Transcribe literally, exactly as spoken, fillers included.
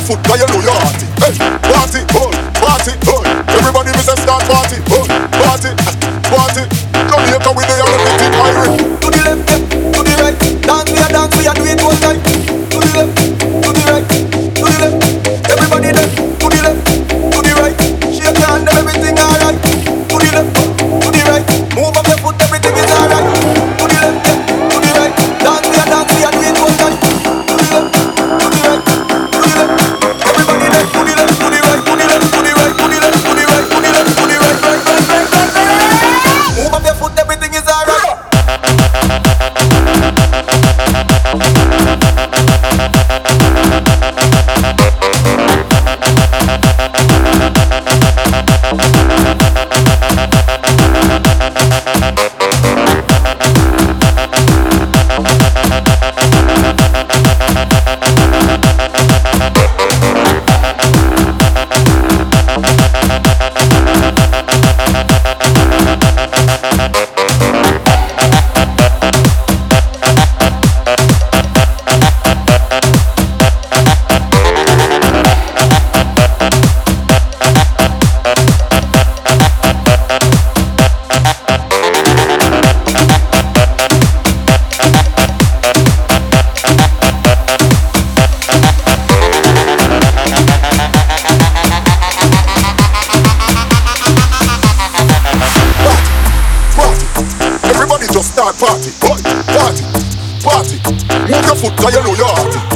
foot, cause you know you're hearty. Hey, party, oh, party, oh. Everybody me say start party, oh, party, party. Jamaica with the other big pirate. To the left, yeah, to the right. Dance we a dance, we a do it all night. To the left, to the right, to the left. Everybody there, to the left, to the right. Shake your hand, everything alright. To the left, to the right. Move up your foot, everything is alright. To the left, yeah, to the right. Dance we a dance, we a do it all night. To the left, to the right, to the left. Everybody there, to the left, to the right, to the left, to the right, to the left, to the right, to the left, to the right, right, right, right, right, right. Move up your foot, everything is alright. Just start party, party, party, party. Move your foot, cause you know you're hearty.